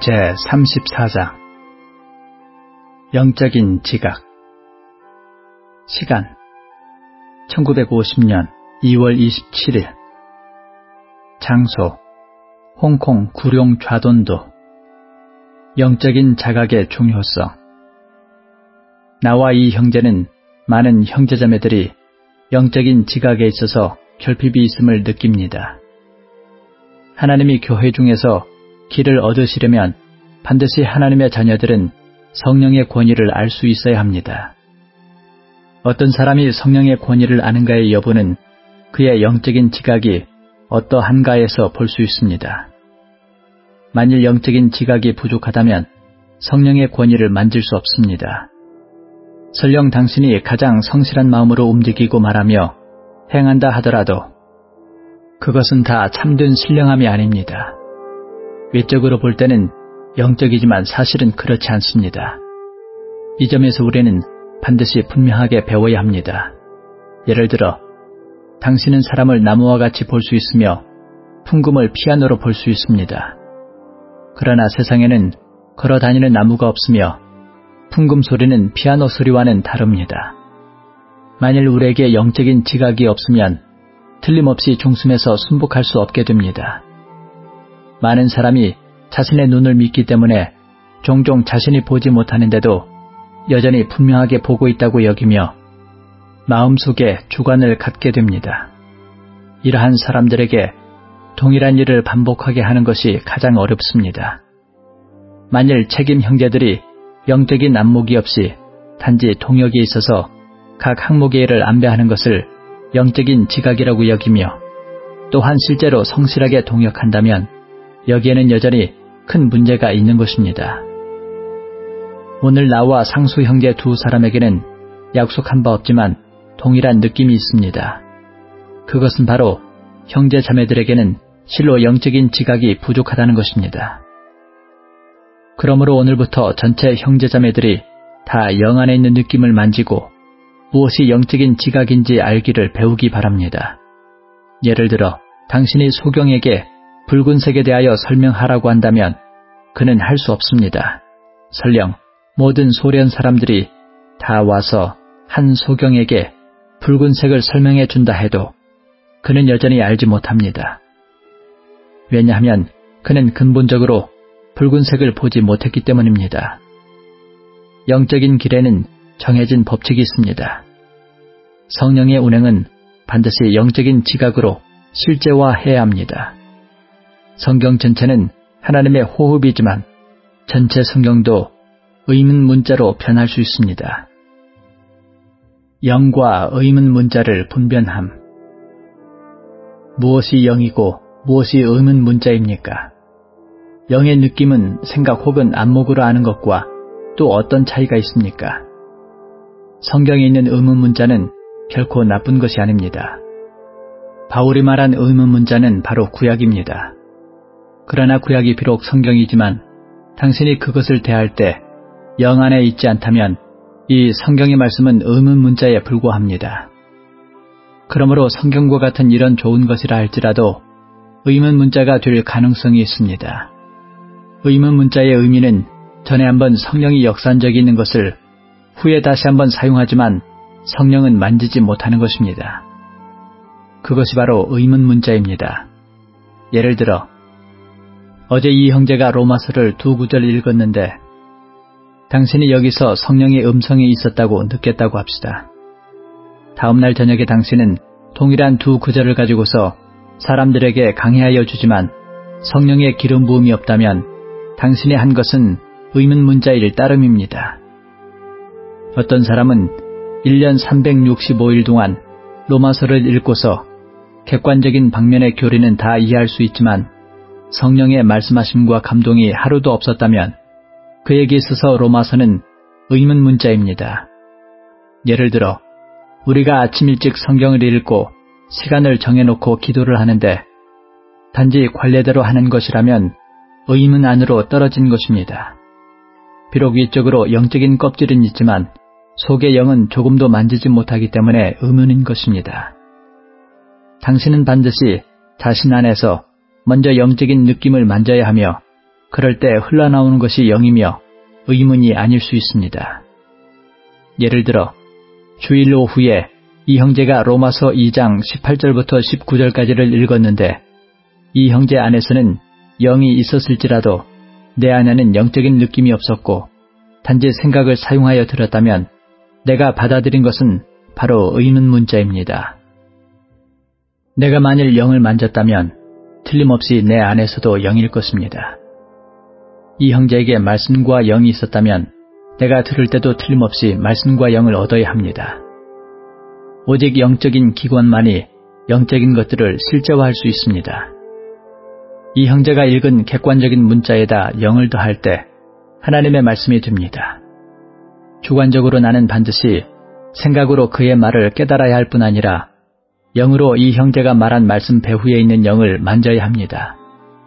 제34장 영적인 지각. 시간 1950년 2월 27일. 장소 홍콩 구룡 좌돈도. 영적인 자각의 중요성. 나와 이 형제는 많은 형제자매들이 영적인 지각에 있어서 결핍이 있음을 느낍니다. 하나님이 교회 중에서 길을 얻으시려면 반드시 하나님의 자녀들은 성령의 권위를 알 수 있어야 합니다. 어떤 사람이 성령의 권위를 아는가의 여부는 그의 영적인 지각이 어떠한가에서 볼 수 있습니다. 만일 영적인 지각이 부족하다면 성령의 권위를 만질 수 없습니다. 설령 당신이 가장 성실한 마음으로 움직이고 말하며 행한다 하더라도 그것은 다 참된 신령함이 아닙니다. 외적으로 볼 때는 영적이지만 사실은 그렇지 않습니다. 이 점에서 우리는 반드시 분명하게 배워야 합니다. 예를 들어 당신은 사람을 나무와 같이 볼 수 있으며 풍금을 피아노로 볼 수 있습니다. 그러나 세상에는 걸어다니는 나무가 없으며 풍금 소리는 피아노 소리와는 다릅니다. 만일 우리에게 영적인 지각이 없으면 틀림없이 중심에서 순복할 수 없게 됩니다. 많은 사람이 자신의 눈을 믿기 때문에 종종 자신이 보지 못하는데도 여전히 분명하게 보고 있다고 여기며 마음속에 주관을 갖게 됩니다. 이러한 사람들에게 동일한 일을 반복하게 하는 것이 가장 어렵습니다. 만일 책임 형제들이 영적인 안목이 없이 단지 동역에 있어서 각 항목의 일을 안배하는 것을 영적인 지각이라고 여기며 또한 실제로 성실하게 동역한다면 여기에는 여전히 큰 문제가 있는 것입니다. 오늘 나와 상수 형제 두 사람에게는 약속한 바 없지만 동일한 느낌이 있습니다. 그것은 바로 형제 자매들에게는 실로 영적인 지각이 부족하다는 것입니다. 그러므로 오늘부터 전체 형제 자매들이 다 영 안에 있는 느낌을 만지고 무엇이 영적인 지각인지 알기를 배우기 바랍니다. 예를 들어 당신이 소경에게 붉은색에 대하여 설명하라고 한다면 그는 할 수 없습니다. 설령 모든 소련 사람들이 다 와서 한 소경에게 붉은색을 설명해 준다 해도 그는 여전히 알지 못합니다. 왜냐하면 그는 근본적으로 붉은색을 보지 못했기 때문입니다. 영적인 길에는 정해진 법칙이 있습니다. 성령의 운행은 반드시 영적인 지각으로 실제화해야 합니다. 성경 전체는 하나님의 호흡이지만 전체 성경도 의문 문자로 변할 수 있습니다. 영과 의문 문자를 분별함. 무엇이 영이고 무엇이 의문 문자입니까? 영의 느낌은 생각 혹은 안목으로 아는 것과 또 어떤 차이가 있습니까? 성경에 있는 의문 문자는 결코 나쁜 것이 아닙니다. 바울이 말한 의문 문자는 바로 구약입니다. 그러나 구약이 비록 성경이지만 당신이 그것을 대할 때 영 안에 있지 않다면 이 성경의 말씀은 의문 문자에 불과합니다. 그러므로 성경과 같은 이런 좋은 것이라 할지라도 의문 문자가 될 가능성이 있습니다. 의문 문자의 의미는 전에 한번 성령이 역사한 적이 있는 것을 후에 다시 한번 사용하지만 성령은 만지지 못하는 것입니다. 그것이 바로 의문 문자입니다. 예를 들어 어제 이 형제가 로마서를 2구절 읽었는데 당신이 여기서 성령의 음성이 있었다고 느꼈다고 합시다. 다음날 저녁에 당신은 동일한 2구절을 가지고서 사람들에게 강해하여 주지만 성령의 기름 부음이 없다면 당신이 한 것은 의문 문자일 따름입니다. 어떤 사람은 1년 365일 동안 로마서를 읽고서 객관적인 방면의 교리는 다 이해할 수 있지만 성령의 말씀하심과 감동이 하루도 없었다면 그에게 있어서 로마서는 의문 문자입니다. 예를 들어 우리가 아침 일찍 성경을 읽고 시간을 정해놓고 기도를 하는데 단지 관례대로 하는 것이라면 의문 안으로 떨어진 것입니다. 비록 위적으로 영적인 껍질은 있지만 속의 영은 조금도 만지지 못하기 때문에 의문인 것입니다. 당신은 반드시 자신 안에서 먼저 영적인 느낌을 만져야 하며 그럴 때 흘러나오는 것이 영이며 의문이 아닐 수 있습니다. 예를 들어 주일 오후에 이 형제가 로마서 2장 18절부터 19절까지를 읽었는데 이 형제 안에서는 영이 있었을지라도 내 안에는 영적인 느낌이 없었고 단지 생각을 사용하여 들었다면 내가 받아들인 것은 바로 의문 문자입니다. 내가 만일 영을 만졌다면 틀림없이 내 안에서도 영일 것입니다. 이 형제에게 말씀과 영이 있었다면 내가 들을 때도 틀림없이 말씀과 영을 얻어야 합니다. 오직 영적인 기관만이 영적인 것들을 실제화할 수 있습니다. 이 형제가 읽은 객관적인 문자에다 영을 더할 때 하나님의 말씀이 됩니다. 주관적으로 나는 반드시 생각으로 그의 말을 깨달아야 할 뿐 아니라 영으로 이 형제가 말한 말씀 배후에 있는 영을 만져야 합니다.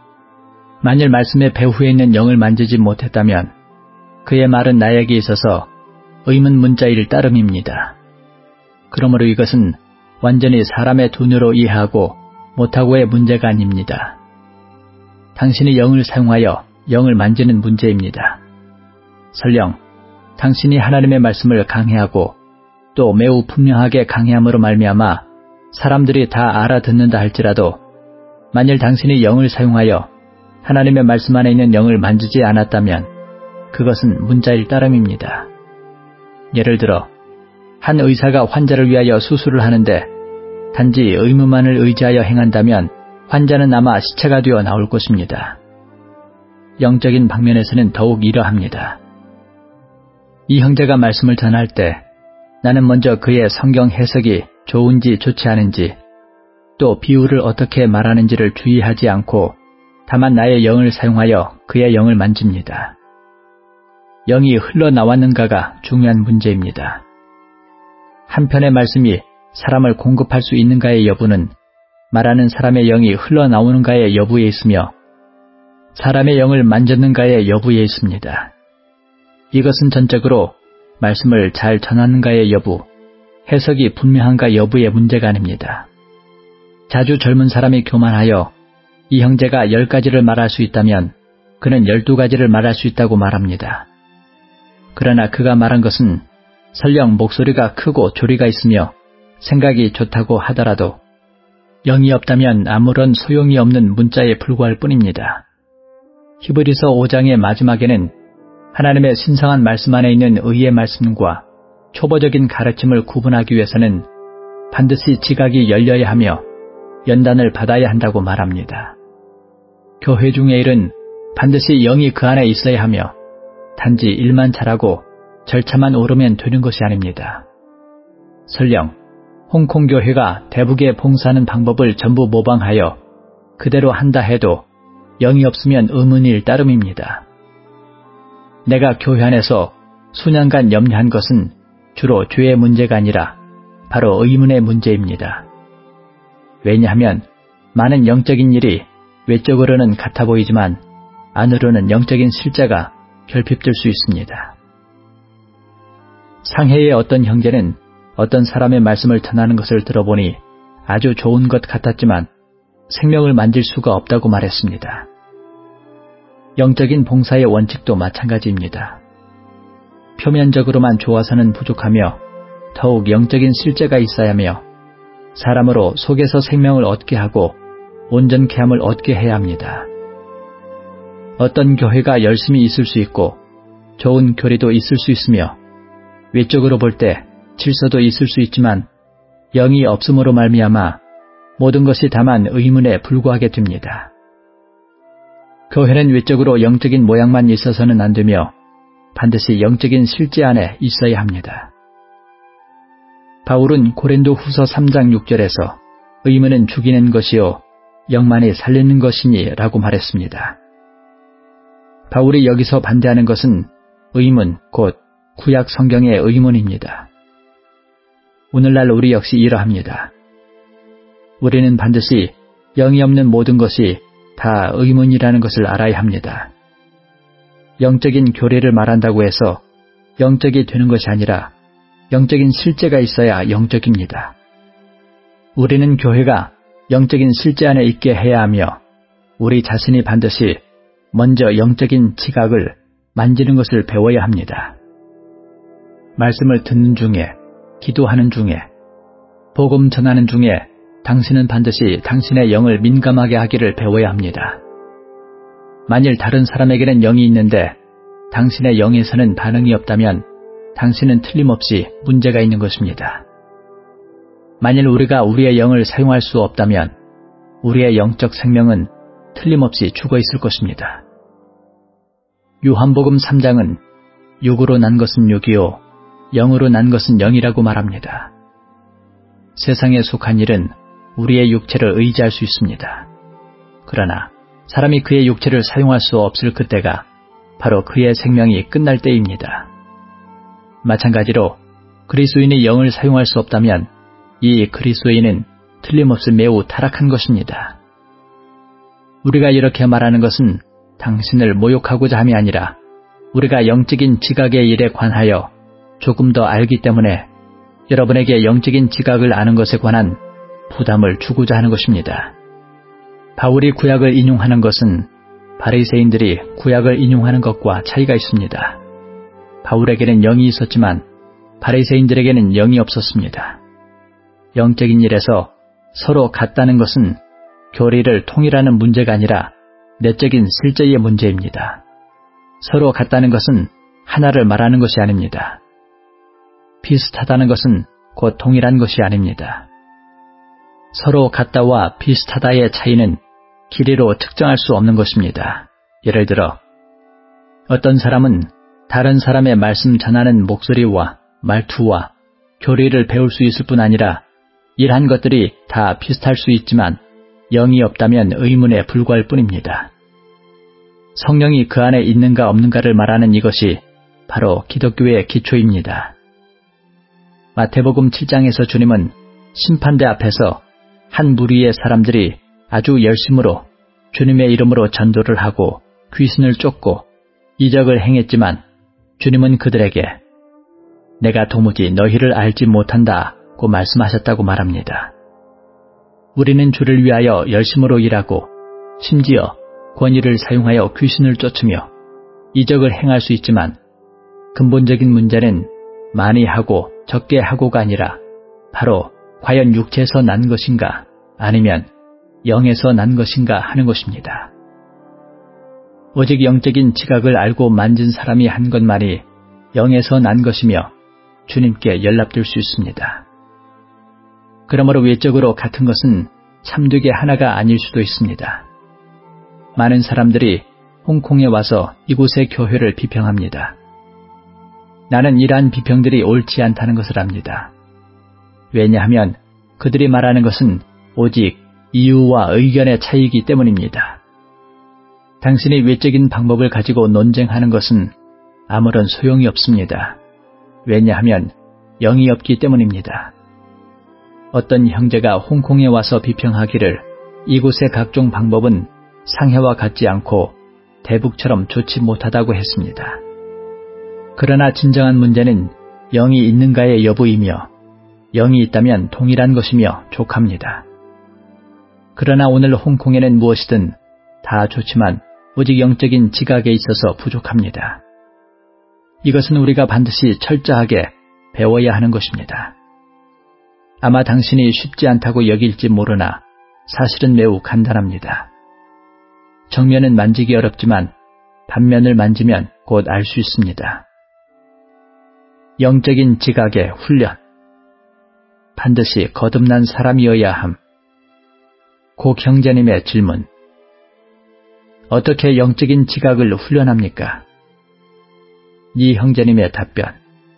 만일 말씀의 배후에 있는 영을 만지지 못했다면 그의 말은 나에게 있어서 의문 문자일 따름입니다. 그러므로 이것은 완전히 사람의 눈으로 이해하고 못하고의 문제가 아닙니다. 당신이 영을 사용하여 영을 만지는 문제입니다. 설령 당신이 하나님의 말씀을 강해하고 또 매우 분명하게 강해함으로 말미암아 사람들이 다 알아듣는다 할지라도 만일 당신이 영을 사용하여 하나님의 말씀 안에 있는 영을 만지지 않았다면 그것은 문자일 따름입니다. 예를 들어 한 의사가 환자를 위하여 수술을 하는데 단지 의문만을 의지하여 행한다면 환자는 아마 시체가 되어 나올 것입니다. 영적인 방면에서는 더욱 이러합니다. 이 형제가 말씀을 전할 때 나는 먼저 그의 성경 해석이 좋은지 좋지 않은지 또 비유를 어떻게 말하는지를 주의하지 않고 다만 나의 영을 사용하여 그의 영을 만집니다. 영이 흘러나왔는가가 중요한 문제입니다. 한편의 말씀이 사람을 공급할 수 있는가의 여부는 말하는 사람의 영이 흘러나오는가의 여부에 있으며 사람의 영을 만졌는가의 여부에 있습니다. 이것은 전적으로 말씀을 잘 전하는가의 여부, 해석이 분명한가 여부의 문제가 아닙니다. 자주 젊은 사람이 교만하여 이 형제가 10가지를 말할 수 있다면 그는 12가지를 말할 수 있다고 말합니다. 그러나 그가 말한 것은 설령 목소리가 크고 조리가 있으며 생각이 좋다고 하더라도 영이 없다면 아무런 소용이 없는 문자에 불과할 뿐입니다. 히브리서 5장의 마지막에는 하나님의 신성한 말씀 안에 있는 의의 말씀과 초보적인 가르침을 구분하기 위해서는 반드시 지각이 열려야 하며 연단을 받아야 한다고 말합니다. 교회 중의 일은 반드시 영이 그 안에 있어야 하며 단지 일만 잘하고 절차만 오르면 되는 것이 아닙니다. 설령 홍콩 교회가 대북에 봉사하는 방법을 전부 모방하여 그대로 한다 해도 영이 없으면 의문일 따름입니다. 내가 교회 안에서 수년간 염려한 것은 주로 죄의 문제가 아니라 바로 의문의 문제입니다. 왜냐하면 많은 영적인 일이 외적으로는 같아 보이지만 안으로는 영적인 실제가 결핍될 수 있습니다. 상해의 어떤 형제는 어떤 사람의 말씀을 전하는 것을 들어보니 아주 좋은 것 같았지만 생명을 만질 수가 없다고 말했습니다. 영적인 봉사의 원칙도 마찬가지입니다. 표면적으로만 좋아서는 부족하며 더욱 영적인 실제가 있어야 하며 사람으로 속에서 생명을 얻게 하고 온전케 함을 얻게 해야 합니다. 어떤 교회가 열심히 있을 수 있고 좋은 교리도 있을 수 있으며 외적으로 볼 때 질서도 있을 수 있지만 영이 없음으로 말미암아 모든 것이 다만 의문에 불과하게 됩니다. 교회는 외적으로 영적인 모양만 있어서는 안 되며 반드시 영적인 실제 안에 있어야 합니다. 바울은 고린도 후서 3장 6절에서 의문은 죽이는 것이요 영만이 살리는 것이니 라고 말했습니다. 바울이 여기서 반대하는 것은 의문, 곧 구약 성경의 의문입니다. 오늘날 우리 역시 이러합니다. 우리는 반드시 영이 없는 모든 것이 다 의문이라는 것을 알아야 합니다. 영적인 교리를 말한다고 해서 영적이 되는 것이 아니라 영적인 실제가 있어야 영적입니다. 우리는 교회가 영적인 실제 안에 있게 해야 하며 우리 자신이 반드시 먼저 영적인 지각을 만지는 것을 배워야 합니다. 말씀을 듣는 중에, 기도하는 중에, 복음 전하는 중에 당신은 반드시 당신의 영을 민감하게 하기를 배워야 합니다. 만일 다른 사람에게는 영이 있는데 당신의 영에서는 반응이 없다면 당신은 틀림없이 문제가 있는 것입니다. 만일 우리가 우리의 영을 사용할 수 없다면 우리의 영적 생명은 틀림없이 죽어 있을 것입니다. 요한복음 3장은 육으로 난 것은 육이요 영으로 난 것은 영이라고 말합니다. 세상에 속한 일은 우리의 육체를 의지할 수 있습니다. 그러나 사람이 그의 육체를 사용할 수 없을 그때가 바로 그의 생명이 끝날 때입니다. 마찬가지로 그리스도인이 영을 사용할 수 없다면 이 그리스도인은 틀림없이 매우 타락한 것입니다. 우리가 이렇게 말하는 것은 당신을 모욕하고자 함이 아니라 우리가 영적인 지각의 일에 관하여 조금 더 알기 때문에 여러분에게 영적인 지각을 아는 것에 관한 부담을 주고자 하는 것입니다. 바울이 구약을 인용하는 것은 바리새인들이 구약을 인용하는 것과 차이가 있습니다. 바울에게는 영이 있었지만 바리새인들에게는 영이 없었습니다. 영적인 일에서 서로 같다는 것은 교리를 통일하는 문제가 아니라 내적인 실제의 문제입니다. 서로 같다는 것은 하나를 말하는 것이 아닙니다. 비슷하다는 것은 곧 동일한 것이 아닙니다. 서로 같다와 비슷하다의 차이는 길이로 측정할 수 없는 것입니다. 예를 들어 어떤 사람은 다른 사람의 말씀 전하는 목소리와 말투와 교리를 배울 수 있을 뿐 아니라 이러한 것들이 다 비슷할 수 있지만 영이 없다면 의문에 불과할 뿐입니다. 성령이 그 안에 있는가 없는가를 말하는 이것이 바로 기독교의 기초입니다. 마태복음 7장에서 주님은 심판대 앞에서 한 무리의 사람들이 아주 열심으로 주님의 이름으로 전도를 하고 귀신을 쫓고 이적을 행했지만 주님은 그들에게 내가 도무지 너희를 알지 못한다고 말씀하셨다고 말합니다. 우리는 주를 위하여 열심으로 일하고 심지어 권위를 사용하여 귀신을 쫓으며 이적을 행할 수 있지만 근본적인 문제는 많이 하고 적게 하고가 아니라 바로 과연 육체에서 난 것인가 아니면 영에서 난 것인가 하는 것입니다. 오직 영적인 지각을 알고 만진 사람이 한 것만이 영에서 난 것이며 주님께 연락될 수 있습니다. 그러므로 외적으로 같은 것은 참되게 하나가 아닐 수도 있습니다. 많은 사람들이 홍콩에 와서 이곳의 교회를 비평합니다. 나는 이러한 비평들이 옳지 않다는 것을 압니다. 왜냐하면 그들이 말하는 것은 오직 이유와 의견의 차이이기 때문입니다. 당신이 외적인 방법을 가지고 논쟁하는 것은 아무런 소용이 없습니다. 왜냐하면 영이 없기 때문입니다. 어떤 형제가 홍콩에 와서 비평하기를 이곳의 각종 방법은 상해와 같지 않고 대북처럼 좋지 못하다고 했습니다. 그러나 진정한 문제는 영이 있는가의 여부이며 영이 있다면 동일한 것이며 족합니다. 그러나 오늘 홍콩에는 무엇이든 다 좋지만 오직 영적인 지각에 있어서 부족합니다. 이것은 우리가 반드시 철저하게 배워야 하는 것입니다. 아마 당신이 쉽지 않다고 여길지 모르나 사실은 매우 간단합니다. 정면은 만지기 어렵지만 반면을 만지면 곧 알 수 있습니다. 영적인 지각의 훈련. 반드시 거듭난 사람이어야 함. 고 형제님의 질문. 어떻게 영적인 지각을 훈련합니까? 이 형제님의 답변.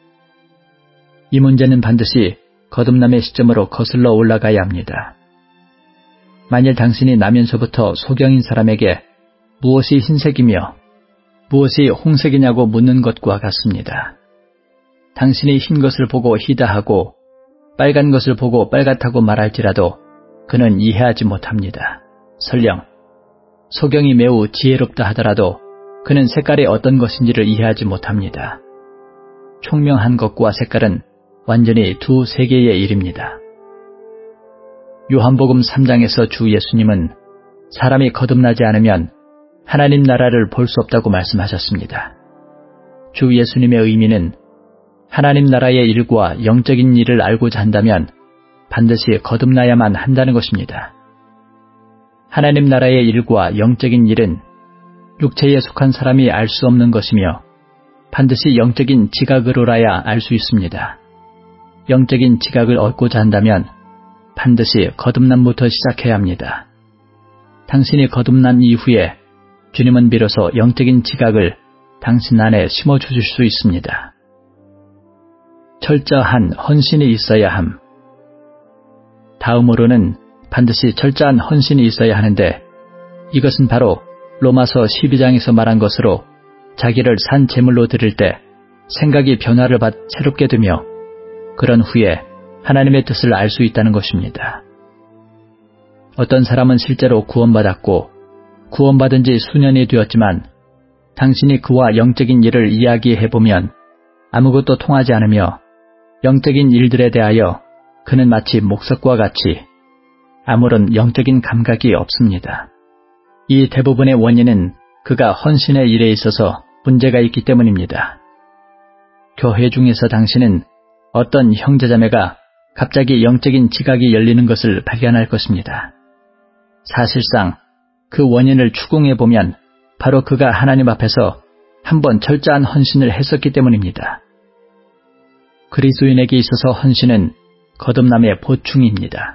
이 문제는 반드시 거듭남의 시점으로 거슬러 올라가야 합니다. 만일 당신이 나면서부터 소경인 사람에게 무엇이 흰색이며 무엇이 홍색이냐고 묻는 것과 같습니다. 당신이 흰 것을 보고 희다 하고 빨간 것을 보고 빨갛다고 말할지라도 그는 이해하지 못합니다. 설령 소경이 매우 지혜롭다 하더라도 그는 색깔이 어떤 것인지를 이해하지 못합니다. 총명한 것과 색깔은 완전히 두 세계의 일입니다. 요한복음 3장에서 주 예수님은 사람이 거듭나지 않으면 하나님 나라를 볼 수 없다고 말씀하셨습니다. 주 예수님의 의미는 하나님 나라의 일과 영적인 일을 알고자 한다면 반드시 거듭나야만 한다는 것입니다. 하나님 나라의 일과 영적인 일은 육체에 속한 사람이 알 수 없는 것이며 반드시 영적인 지각으로라야 알 수 있습니다. 영적인 지각을 얻고자 한다면 반드시 거듭남부터 시작해야 합니다. 당신이 거듭난 이후에 주님은 비로소 영적인 지각을 당신 안에 심어주실 수 있습니다. 철저한 헌신이 있어야 함. 다음으로는 반드시 철저한 헌신이 있어야 하는데 이것은 바로 로마서 12장에서 말한 것으로 자기를 산 제물로 드릴 때 생각이 변화를 받 새롭게 되며 그런 후에 하나님의 뜻을 알 수 있다는 것입니다. 어떤 사람은 실제로 구원받았고 구원받은 지 수년이 되었지만 당신이 그와 영적인 일을 이야기해보면 아무것도 통하지 않으며 영적인 일들에 대하여 그는 마치 목석과 같이 아무런 영적인 감각이 없습니다. 이 대부분의 원인은 그가 헌신의 일에 있어서 문제가 있기 때문입니다. 교회 중에서 당신은 어떤 형제자매가 갑자기 영적인 지각이 열리는 것을 발견할 것입니다. 사실상 그 원인을 추궁해보면 바로 그가 하나님 앞에서 한번 철저한 헌신을 했었기 때문입니다. 그리스도인에게 있어서 헌신은 거듭남의 보충입니다.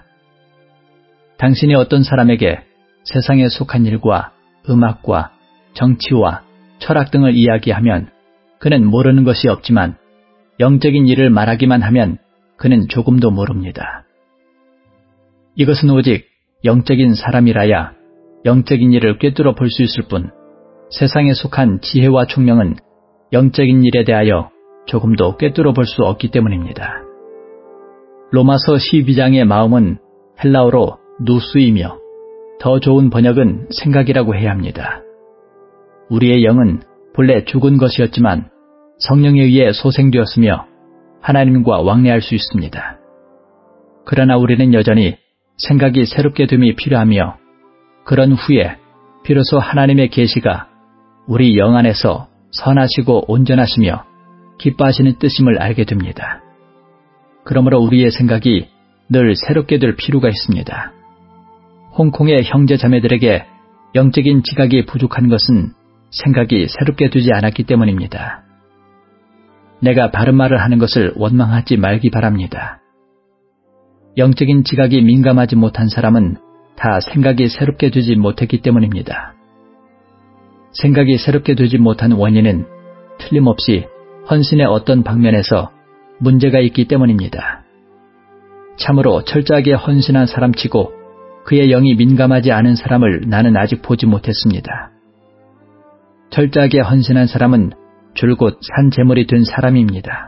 당신이 어떤 사람에게 세상에 속한 일과 음악과 정치와 철학 등을 이야기하면 그는 모르는 것이 없지만 영적인 일을 말하기만 하면 그는 조금도 모릅니다. 이것은 오직 영적인 사람이라야 영적인 일을 꿰뚫어 볼 수 있을 뿐 세상에 속한 지혜와 총명은 영적인 일에 대하여 조금도 꿰뚫어 볼 수 없기 때문입니다. 로마서 12장의 마음은 헬라어로 누스이며 더 좋은 번역은 생각이라고 해야 합니다. 우리의 영은 본래 죽은 것이었지만 성령에 의해 소생되었으며 하나님과 왕래할 수 있습니다. 그러나 우리는 여전히 생각이 새롭게 됨이 필요하며 그런 후에 비로소 하나님의 계시가 우리 영 안에서 선하시고 온전하시며 기뻐하시는 뜻임을 알게 됩니다. 그러므로 우리의 생각이 늘 새롭게 될 필요가 있습니다. 홍콩의 형제 자매들에게 영적인 지각이 부족한 것은 생각이 새롭게 되지 않았기 때문입니다. 내가 바른 말을 하는 것을 원망하지 말기 바랍니다. 영적인 지각이 민감하지 못한 사람은 다 생각이 새롭게 되지 못했기 때문입니다. 생각이 새롭게 되지 못한 원인은 틀림없이 헌신의 어떤 방면에서 문제가 있기 때문입니다. 참으로 철저하게 헌신한 사람치고 그의 영이 민감하지 않은 사람을 나는 아직 보지 못했습니다. 철저하게 헌신한 사람은 줄곧 산 제물이 된 사람입니다.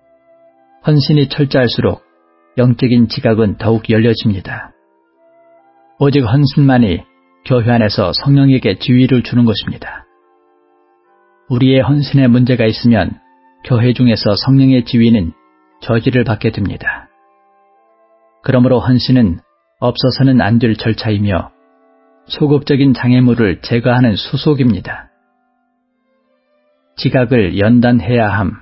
헌신이 철저할수록 영적인 지각은 더욱 열려집니다. 오직 헌신만이 교회 안에서 성령에게 지위를 주는 것입니다. 우리의 헌신에 문제가 있으면 교회 중에서 성령의 지위는 저지를 받게 됩니다. 그러므로 헌신은 없어서는 안 될 절차이며 소극적인 장애물을 제거하는 수속입니다. 지각을 연단해야 함.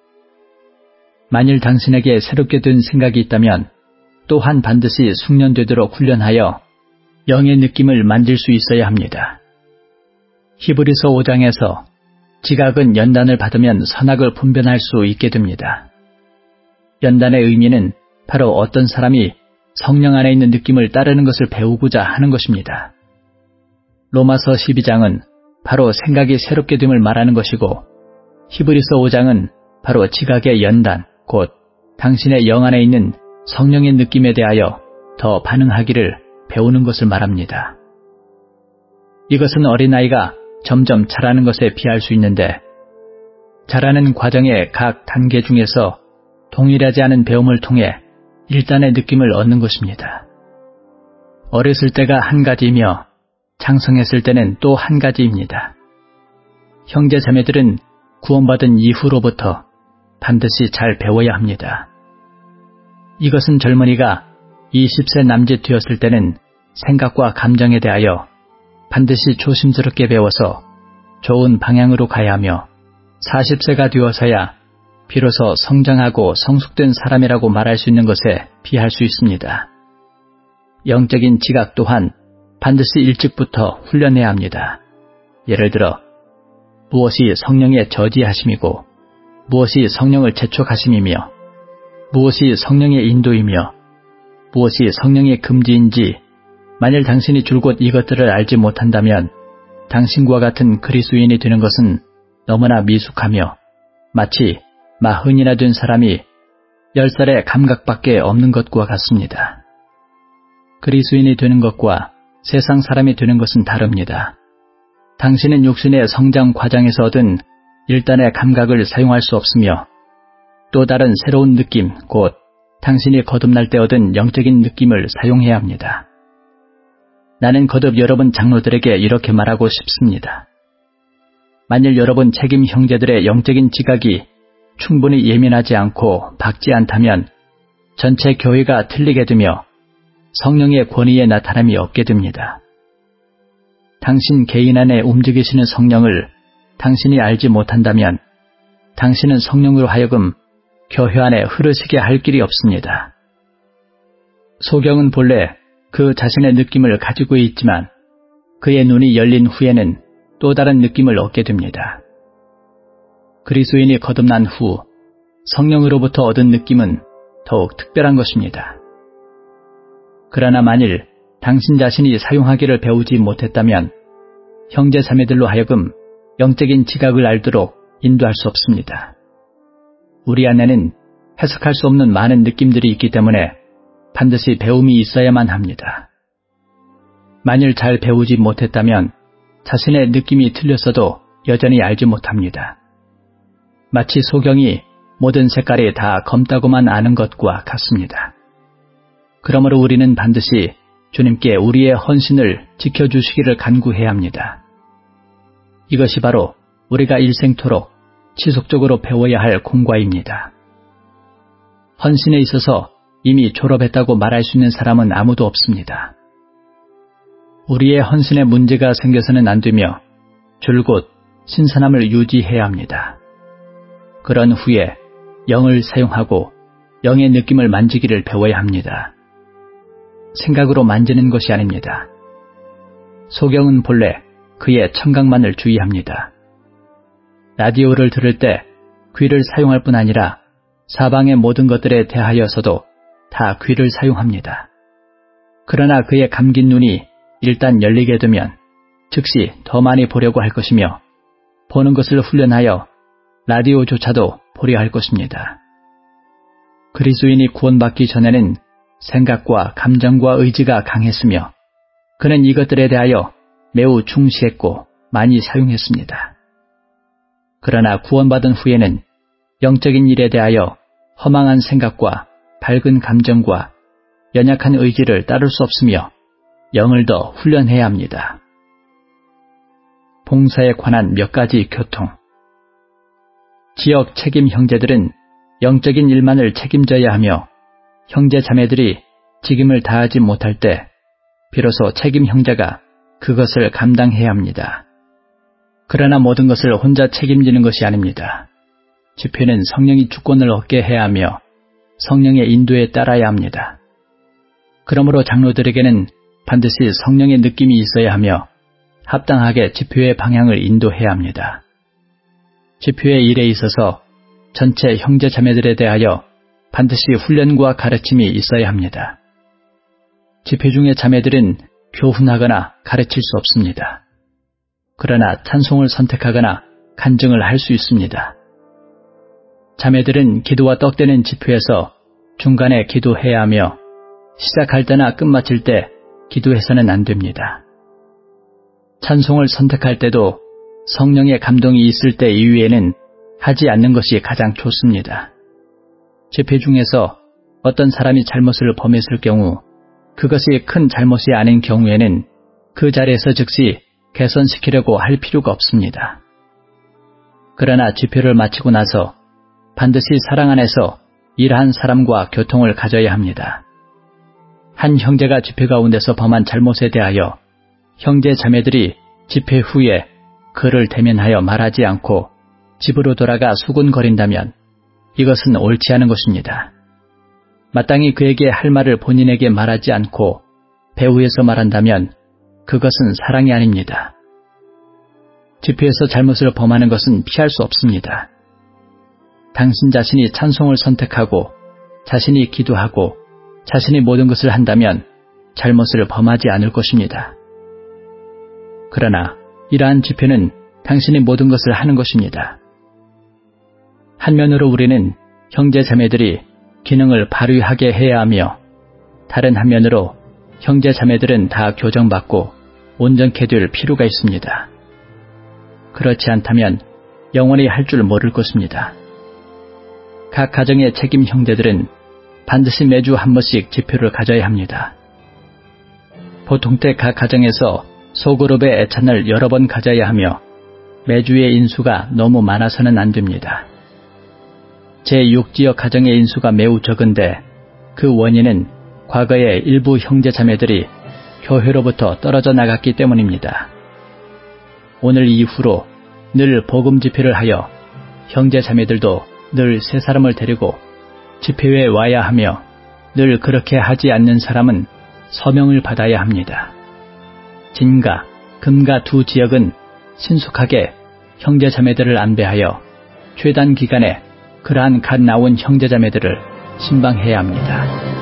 만일 당신에게 새롭게 된 생각이 있다면 또한 반드시 숙련되도록 훈련하여 영의 느낌을 만질 수 있어야 합니다. 히브리서 5장에서 지각은 연단을 받으면 선악을 분별할 수 있게 됩니다. 연단의 의미는 바로 어떤 사람이 성령 안에 있는 느낌을 따르는 것을 배우고자 하는 것입니다. 로마서 12장은 바로 생각이 새롭게 됨을 말하는 것이고 히브리서 5장은 바로 지각의 연단, 곧 당신의 영 안에 있는 성령의 느낌에 대하여 더 반응하기를 배우는 것을 말합니다. 이것은 어린아이가 점점 자라는 것에 비할 수 있는데 자라는 과정의 각 단계 중에서 동일하지 않은 배움을 통해 일단의 느낌을 얻는 것입니다. 어렸을 때가 한 가지이며 장성했을 때는 또 한 가지입니다. 형제 자매들은 구원받은 이후로부터 반드시 잘 배워야 합니다. 이것은 젊은이가 20세 남짓 되었을 때는 생각과 감정에 대하여 반드시 조심스럽게 배워서 좋은 방향으로 가야 하며 40세가 되어서야 비로소 성장하고 성숙된 사람이라고 말할 수 있는 것에 비할 수 있습니다. 영적인 지각 또한 반드시 일찍부터 훈련해야 합니다. 예를 들어 무엇이 성령의 저지하심이고 무엇이 성령을 재촉하심이며 무엇이 성령의 인도이며 무엇이 성령의 금지인지 만일 당신이 줄곧 이것들을 알지 못한다면 당신과 같은 그리스도인이 되는 것은 너무나 미숙하며 마치 40이나 된 사람이 10살의 감각밖에 없는 것과 같습니다. 그리스도인이 되는 것과 세상 사람이 되는 것은 다릅니다. 당신은 육신의 성장 과정에서 얻은 일단의 감각을 사용할 수 없으며 또 다른 새로운 느낌, 곧 당신이 거듭날 때 얻은 영적인 느낌을 사용해야 합니다. 나는 거듭 여러분 장로들에게 이렇게 말하고 싶습니다. 만일 여러분 책임 형제들의 영적인 지각이 충분히 예민하지 않고 밝지 않다면 전체 교회가 틀리게 되며 성령의 권위의 나타남이 없게 됩니다. 당신 개인 안에 움직이시는 성령을 당신이 알지 못한다면 당신은 성령으로 하여금 교회 안에 흐르시게 할 길이 없습니다. 소경은 본래 그 자신의 느낌을 가지고 있지만 그의 눈이 열린 후에는 또 다른 느낌을 얻게 됩니다. 그리스도인이 거듭난 후 성령으로부터 얻은 느낌은 더욱 특별한 것입니다. 그러나 만일 당신 자신이 사용하기를 배우지 못했다면 형제 자매들로 하여금 영적인 지각을 알도록 인도할 수 없습니다. 우리 안에는 해석할 수 없는 많은 느낌들이 있기 때문에 반드시 배움이 있어야만 합니다. 만일 잘 배우지 못했다면 자신의 느낌이 틀렸어도 여전히 알지 못합니다. 마치 소경이 모든 색깔이 다 검다고만 아는 것과 같습니다. 그러므로 우리는 반드시 주님께 우리의 헌신을 지켜주시기를 간구해야 합니다. 이것이 바로 우리가 일생토록 지속적으로 배워야 할 공과입니다. 헌신에 있어서 이미 졸업했다고 말할 수 있는 사람은 아무도 없습니다. 우리의 헌신에 문제가 생겨서는 안 되며 줄곧 신선함을 유지해야 합니다. 그런 후에 영을 사용하고 영의 느낌을 만지기를 배워야 합니다. 생각으로 만지는 것이 아닙니다. 소경은 본래 그의 청각만을 주의합니다. 라디오를 들을 때 귀를 사용할 뿐 아니라 사방의 모든 것들에 대하여서도 다 귀를 사용합니다. 그러나 그의 감긴 눈이 일단 열리게 되면 즉시 더 많이 보려고 할 것이며 보는 것을 훈련하여 라디오조차도 보려 할 것입니다. 그리스도인이 구원받기 전에는 생각과 감정과 의지가 강했으며 그는 이것들에 대하여 매우 중시했고 많이 사용했습니다. 그러나 구원받은 후에는 영적인 일에 대하여 허망한 생각과 밝은 감정과 연약한 의지를 따를 수 없으며 영을 더 훈련해야 합니다. 봉사에 관한 몇 가지 교통. 지역 책임 형제들은 영적인 일만을 책임져야 하며 형제 자매들이 직임을 다하지 못할 때 비로소 책임 형제가 그것을 감당해야 합니다. 그러나 모든 것을 혼자 책임지는 것이 아닙니다. 집회는 성령이 주권을 얻게 해야 하며 성령의 인도에 따라야 합니다. 그러므로 장로들에게는 반드시 성령의 느낌이 있어야 하며 합당하게 집회의 방향을 인도해야 합니다. 집회의 일에 있어서 전체 형제 자매들에 대하여 반드시 훈련과 가르침이 있어야 합니다. 집회 중의 자매들은 교훈하거나 가르칠 수 없습니다. 그러나 찬송을 선택하거나 간증을 할 수 있습니다. 자매들은 기도와 떡되는 집회에서 중간에 기도해야 하며 시작할 때나 끝마칠 때 기도해서는 안 됩니다. 찬송을 선택할 때도 성령의 감동이 있을 때 이후에는 하지 않는 것이 가장 좋습니다. 집회 중에서 어떤 사람이 잘못을 범했을 경우 그것이 큰 잘못이 아닌 경우에는 그 자리에서 즉시 개선시키려고 할 필요가 없습니다. 그러나 집회를 마치고 나서 반드시 사랑 안에서 일한 사람과 교통을 가져야 합니다. 한 형제가 집회 가운데서 범한 잘못에 대하여 형제 자매들이 집회 후에 그를 대면하여 말하지 않고 집으로 돌아가 수군거린다면 이것은 옳지 않은 것입니다. 마땅히 그에게 할 말을 본인에게 말하지 않고 배후에서 말한다면 그것은 사랑이 아닙니다. 집회에서 잘못을 범하는 것은 피할 수 없습니다. 당신 자신이 찬송을 선택하고 자신이 기도하고 자신이 모든 것을 한다면 잘못을 범하지 않을 것입니다. 그러나 이러한 집회는 당신이 모든 것을 하는 것입니다. 한면으로 우리는 형제 자매들이 기능을 발휘하게 해야 하며 다른 한면으로 형제 자매들은 다 교정받고 온전케 될 필요가 있습니다. 그렇지 않다면 영원히 할 줄 모를 것입니다. 각 가정의 책임 형제들은 반드시 매주 한 번씩 집회를 가져야 합니다. 보통 때 각 가정에서 소그룹의 애찬을 여러 번 가져야 하며 매주의 인수가 너무 많아서는 안 됩니다. 제6지역 가정의 인수가 매우 적은데 그 원인은 과거에 일부 형제 자매들이 교회로부터 떨어져 나갔기 때문입니다. 오늘 이후로 늘 복음 집회를 하여 형제 자매들도 늘 새 사람을 데리고 집회에 와야 하며 늘 그렇게 하지 않는 사람은 서명을 받아야 합니다. 진가, 금가 두 지역은 신속하게 형제 자매들을 안배하여 최단 기간에 그러한 갓 나온 형제 자매들을 신방해야 합니다.